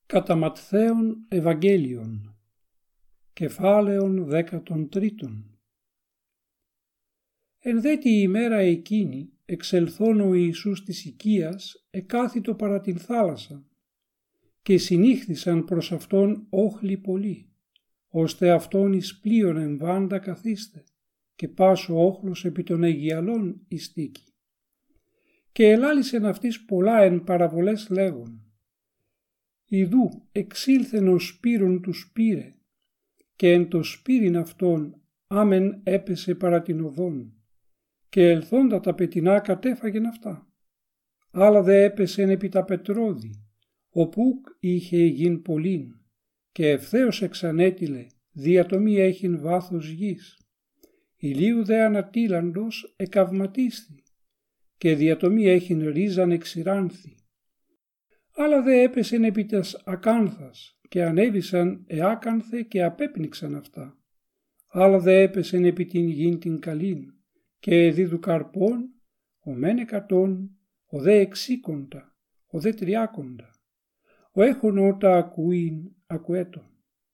Κατά Ματθαίον Ευαγγέλιον, κεφάλαιον 13. Εν δε τη ημέρα εκείνη εξελθών ο Ιησούς της οικίας εκάθητο παρά την θάλασσα και συνήχθησαν προς αυτόν όχλοι πολλοί, ώστε αυτόν εις πλοίον εμβάντα καθίστε και πάσο όχλος επί των Αιγιαλών ειστήκει. Και ελάλησεν αυτής πολλά εν παραβολές λέγον: Ιδού εξήλθεν ο σπύρον του σπύρε, και εν το σπύριν αυτόν άμεν έπεσε παρά την οδόν, και ελθόντα τα πετεινά κατέφαγεν αυτά. Άλλα δε έπεσεν επί τα πετρώδη, οπούκ είχε γιν πολλήν, και ευθέως εξανέτειλε, διατομή έχειν βάθος γης. Ηλίου δε ανατήλαντος εκαυματίσθη, και διατομή έχειν ρίζαν εξηράνθη. Άλλα δε έπεσεν επί τας ακάνθας και ανέβησαν εάκανθε και απέπνιξαν αυτά. Άλλα δε έπεσεν επί την γην την καλήν και εδίδου καρπών, ο μεν 100, ο δε 60, ο δε 30. Ο έχων ότα ακούειν ακουέτο.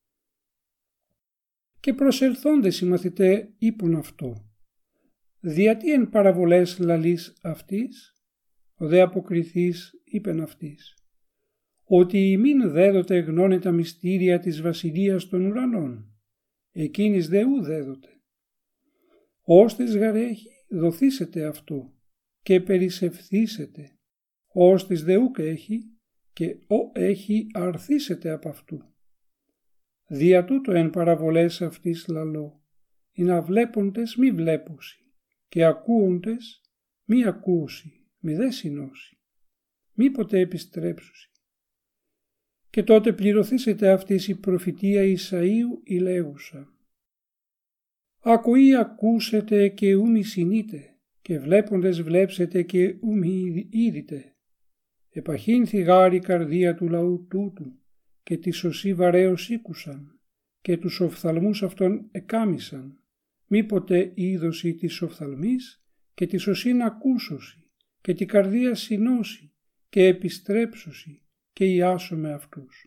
Και προσελθόντες οι μαθηταί είπουν αυτό: διατί εν παραβολές λαλείς αυτής? Ο δε αποκριθείς είπεν αυτής: ότι ημίν δέδοτε γνώνε τα μυστήρια της βασιλείας των ουρανών, εκείνης δε ου δέδοτε. Όστις γαρέχει δοθήσετε αυτό και περισσευθήσετε, όστις δε ούκ έχει και ο έχει αρθήσετε απ' αυτού. Δια τούτο εν παραβολές αυτής λαλώ, ή να βλέποντες μη βλέπουσι και ακούοντες μη ακούσι, μη δε συνώσει, μη ποτέ επιστρέψουσι. Και τότε πληρωθήσετε αυτής η προφητεία Ισαΐου η λέγουσα: ακουεί ακούσετε και ου μη συνείτε, και βλέποντες βλέψετε και ου μη είδητε. Επαχύνθη γάρη καρδία του λαού τούτου, και τη σωσή βαρέως ήκουσαν, και τους οφθαλμούς αυτών εκάμισαν, μη ποτέ είδωση της οφθαλμής, και τη σωσήν ακούσωση, και τη καρδία συνώσει, και επιστρέψωση, και ιάσω με αυτούς.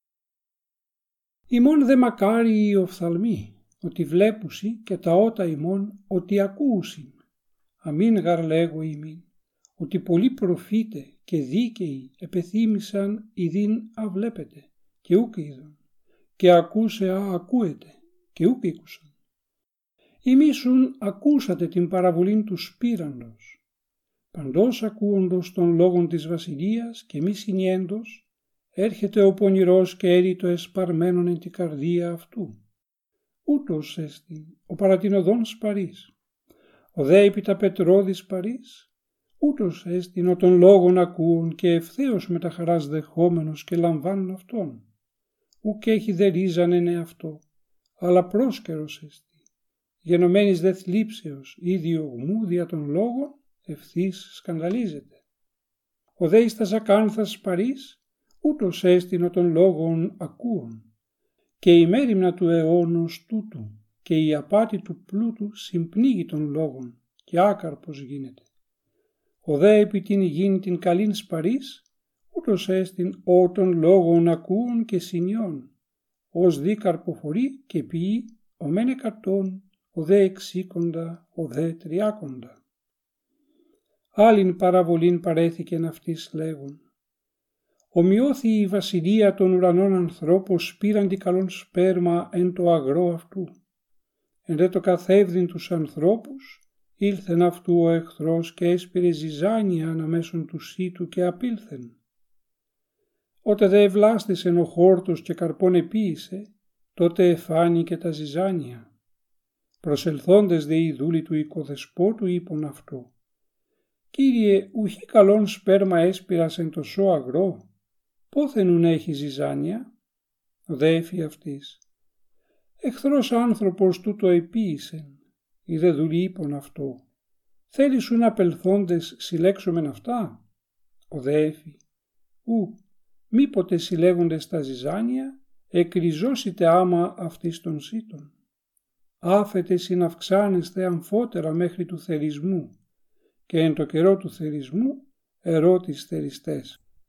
Ημών δε μακάρι οι οφθαλμοί, ότι βλέπουσι, και τα ότα ημών ότι ακούουσιν. Αμήν γαρ λέγω ημίν, ότι πολλοί προφήτε και δίκαιοι επεθύμησαν ειδήν αβλέπετε και ούκ είδον, και ακούσε ακούετε και ούκ ήκουσαν. Ημίσουν ακούσατε την παραβολήν του σπύραντος. Παντός ακούοντος των λόγων της βασιλείας και μη συνιέντος, έρχεται ο πονηρός και έρητο εσπαρμένον εν τη καρδία αυτού. Ούτως έστιν ο παρά την οδόν σπαρής, ο δε επί τα πετρώδη σπαρής, ούτως έστιν ο των λόγων ακούων και ευθέως με τα χαράς δεχόμενος και λαμβάνουν αυτόν. Ουκ έχει δε ρίζαν εν εαυτό, αλλά πρόσκαιρος έστιν, γενομένης δε θλίψεως ή διωγμού δια των λόγων, ευθύς σκανδαλίζεται. Ο δε εις τας ακάνθας σπαρής, ούτως έστεινο των λόγων ακούων, και η μέριμνα του αιώνος τούτου και η απάτη του πλούτου συμπνίγει των λόγων και άκαρπος γίνεται. Ο δε επί την γην την καλήν σπαρής, ούτως έστειν ο των λόγων ακούων και συνιών, ως δι καρποφορεί και ποιεί ο μεν 100, ο δε 60, ο δε 30. Άλλην παραβολήν παρέθηκεν αυτής λέγον: ομοιώθη η βασιλεία των ουρανών ανθρώπος πήραντι καλόν σπέρμα εν το αγρό αυτού. Εν δε το καθεύδιν τους ανθρώπους, ήλθεν αυτού ο εχθρός και έσπηρε ζυζάνια αναμέσων του σύτου και απήλθεν. Ότε δε ευλάστησεν ο χόρτος και καρπόν επίησε, τότε εφάνηκε τα ζυζάνια. Προσελθόντες δε οι δούλοι του οικοδεσπότου είπον αυτό: Κύριε, ουχή καλόν σπέρμα έσπηρας εν το σώ αγρό, πόθεν ουν έχει ζυζάνια? Ο δε έφη αυτής: εχθρός άνθρωπος τούτο επίησεν. Οι δε δούλοι είπον αυτό: θέλεις ουν απελθόντες συλλέξομεν αυτά? Ο δε έφη: ου, μήποτε συλλέγοντες τα ζυζάνια, εκριζώσετε άμα αυτής των σύτων. Άφετε συναυξάνεστε αμφότερα μέχρι του θερισμού, και εν το καιρό του θερισμού ερώτης θεριστές.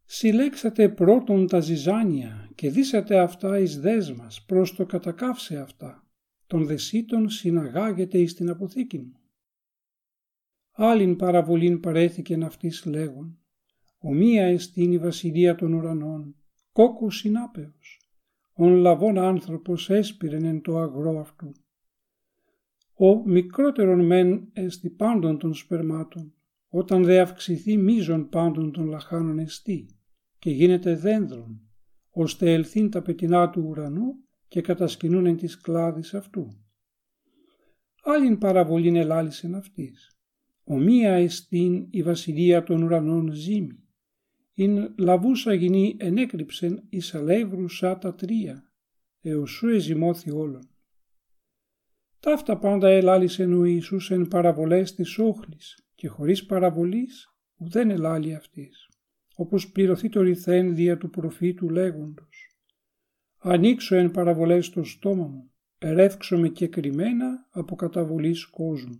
συλλέξατε πρώτον τα ζυζάνια και δίσατε αυτά εις δέσμας προς το κατακάυσε αυτά, των δεσίτων συναγάγετε εις την αποθήκη μου. Άλλην παραβολήν παρέθηκεν αυτής λέγον, ομοία εστίν η βασιλεία των ουρανών, κόκκος συνάπεως, ον λαβών άνθρωπος έσπηρεν εν το αγρό αυτού. Ο μικρότερον μεν εστι πάντων των σπερμάτων, όταν δε αυξηθεί μείζον πάντων των λαχάνων εστί, και γίνεται δένδρον, ώστε ελθύν τα πετεινά του ουρανού και κατασκηνούν εν της κλάδης αυτού. Άλλην παραβολήν ελάλησεν αυτής, ομοία εστίν η βασιλεία των ουρανών ζήμη, ειν λαβούσα γυνή ενέκρυψεν εις αλεύρουσα τα τρία, έως σου εζημώθη όλων. Ταύτα πάντα ελάλησεν ο Ιησούς εν παραβολές της όχλης και χωρίς παραβολής ουδέν ελάλη αυτής, όπως πληρωθεί το ρηθέν δια του προφήτου λέγοντος «Ανοίξω εν παραβολές το στόμα μου, ερεύξομαι και κρυμμένα από καταβολής κόσμου».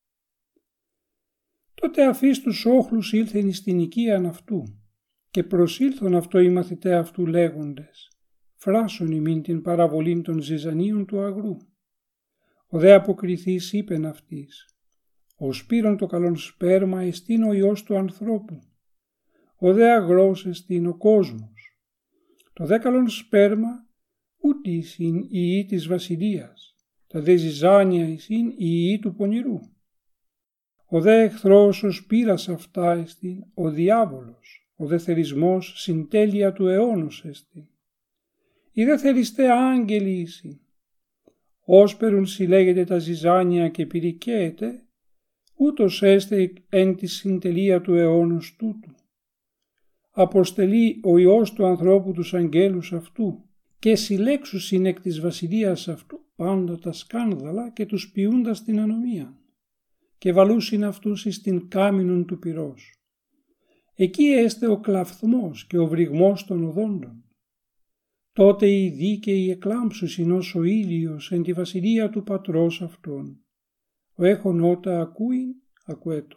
Τότε αφής τους όχλους ήλθεν εις την οικίαν αυτού και προσήλθον αυτό οι μαθητέ αυτού λέγοντες «Φράσον ημίν την παραβολήν των ζυζανίων του αγρού». Ο δε αποκριθής είπεν αυτής «Ο σπήρον το καλόν σπέρμα εστίν ο Υιός του ανθρώπου, ο δε αγρός εστίν ο κόσμος. Το δε καλόν σπέρμα ούτε εισήν η Υιή της βασιλείας, τα δε ζυζάνια εισήν η Υιή του πονηρού. Ο δε εχθρός ο σπήρας αυτά εστίν ο διάβολος, ο δε θερισμός συντέλεια του αιώνος εστίν. Οι δε θεριστέ άγγελοι εισήν. Όσπερουν συλλέγεται τα ζυζάνια και πυρικαίεται, ούτως έστε εν τη συντελεία του αιώνος τούτου. Αποστελεί ο Υιός του ανθρώπου τους αγγέλους αυτού και συλλέξουσιν εκ της βασιλείας αυτού πάντα τα σκάνδαλα και τους ποιούντας την ανομία και βαλούσιν αυτούς εις την κάμινον του πυρός. Εκεί έστε ο κλαφθμός και ο βρυγμός των οδόντων. Τότε οι δίκαιοι εκλάμψουσιν ως ο ήλιος εν τη βασιλεία του πατρός αυτών. Ο έχων ότα ακούειν, ακουέτο.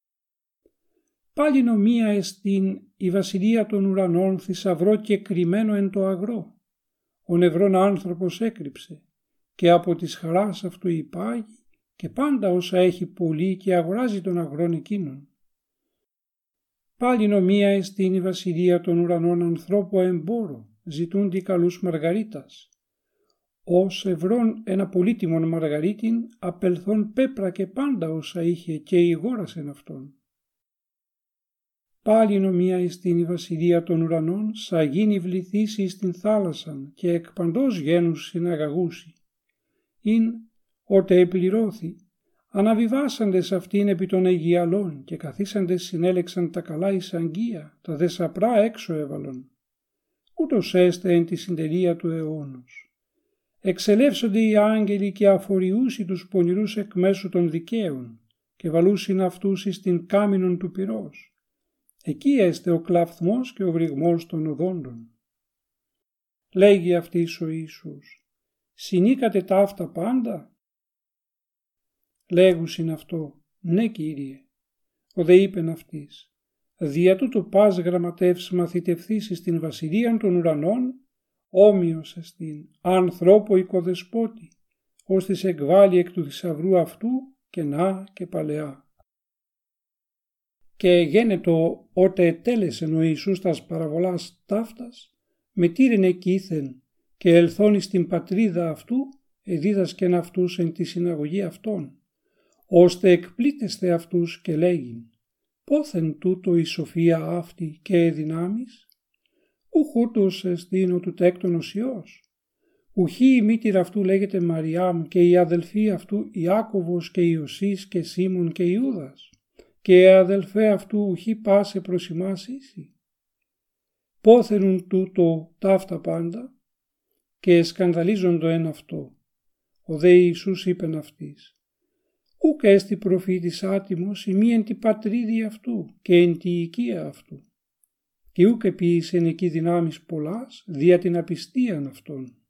Πάλιν ομοία εστίν η βασιλεία των ουρανών θησαυρό και κρυμμένο εν το αγρό. Ο νευρών άνθρωπος έκρυψε και από της χαράς αυτού υπάγει και πάντα όσα έχει πολύ και αγοράζει τον αγρόν εκείνον. Πάλιν ομοία εστίν η βασιλεία των ουρανών ανθρώπου εμπόρο, ζητούντι καλούς μαργαρίτας. Ως ευρών ένα πολύτιμον μαργαρίτην απελθόν πέπρα και πάντα όσα είχε και ηγόρασεν αυτόν. Πάλιν ομοία εστίν η βασιλεία των ουρανών σα γίνει βληθήσει εις την θάλασσαν και εκ παντός γένους συναγαγούσι. Ειν ότε επληρώθη, αναβιβάσαντες αυτήν επί των αιγιαλών και καθίσαντες συνέλεξαν τα καλά εις αγγεία, τα δε σαπρά έξω έβαλον. Ούτως έστε εν τη συντελεία του αιώνος. Εξελεύσονται οι άγγελοι και αφοριούσι τους πονηρούς εκ μέσου των δικαίων και βαλούσιν αυτούς εις την κάμινον του πυρός. Εκεί έστε ο κλαφθμός και ο βρυγμός των οδόντων. Λέγει αυτής ο Ιησούς, συνήκατε ταύτα πάντα. Λέγουσιν αυτό, ναι Κύριε. Ο δε είπεν αυτής, δια τούτο πας γραμματεύς μαθητευθείς εις την βασιλείαν των ουρανών, όμοιος εστίν ανθρώπο οικοδεσπότη, ώστις εκβάλλει εκ του θησαυρού αυτού κενά και παλαιά. Και γένετο ότε ετέλεσεν ο Ιησούς τας παραβολάς ταύτας, μετήρεν εκείθεν και ελθόν στην πατρίδα αυτού, εδίδασκεν αυτούς εν τη συναγωγή αυτών, ώστε εκπλήτεσθε αυτούς και λέγειν, πόθεν τούτο η σοφία αυτή και δυνάμεις, ούχ ούτως εστίν ο του τέκτονος Υιός, ουχή η μήτηρ αυτού λέγεται Μαριάμ και οι αδελφοί αυτού Ιάκωβος και Ιωσής και Σίμων και Ιούδας, και οι αδελφέ αυτού ουχή πάσε προς ημάς ίσοι. Πόθενουν τούτο ταύτα πάντα και σκανδαλίζοντο εν αυτό. Ο δε Ιησούς είπεν αυτής, ούκ έστι προφήτης άτιμος ημί εν τη πατρίδη αυτού και εν τη οικία αυτού, και ούκ επίησεν εκεί δυνάμεις πολλάς δια την απιστίαν αυτών.